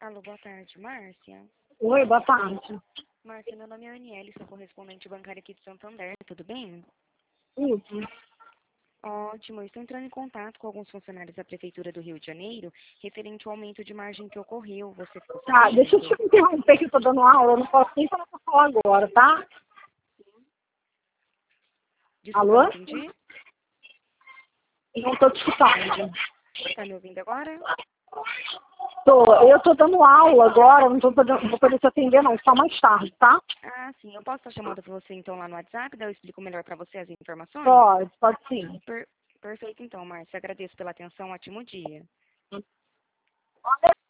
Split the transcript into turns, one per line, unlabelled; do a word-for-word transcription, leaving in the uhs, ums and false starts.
Alô, boa tarde, Márcia.
Oi, boa tarde.
Márcia, meu nome é Aniele, sou correspondente bancária aqui de Santander, tudo bem?
Isso.
Ótimo, eu estou entrando em contato com alguns funcionários da Prefeitura do Rio de Janeiro, referente ao aumento de margem que ocorreu. Você ficou
Tá,
sabendo?
deixa eu te interromper que eu tô dando aula, eu não posso nem falar pra falar agora, tá?
Desculpa,
Alô?
não entendi.
Não tô te escutando.
Tá me ouvindo agora?
Tô, eu tô dando aula agora, não tô podendo, não vou poder te atender não, só mais tarde, tá?
Ah, sim, eu posso estar chamando para você então lá no WhatsApp, daí eu explico melhor para você as informações?
Pode, pode sim.
Per- Perfeito então, Márcia, agradeço pela atenção, ótimo dia.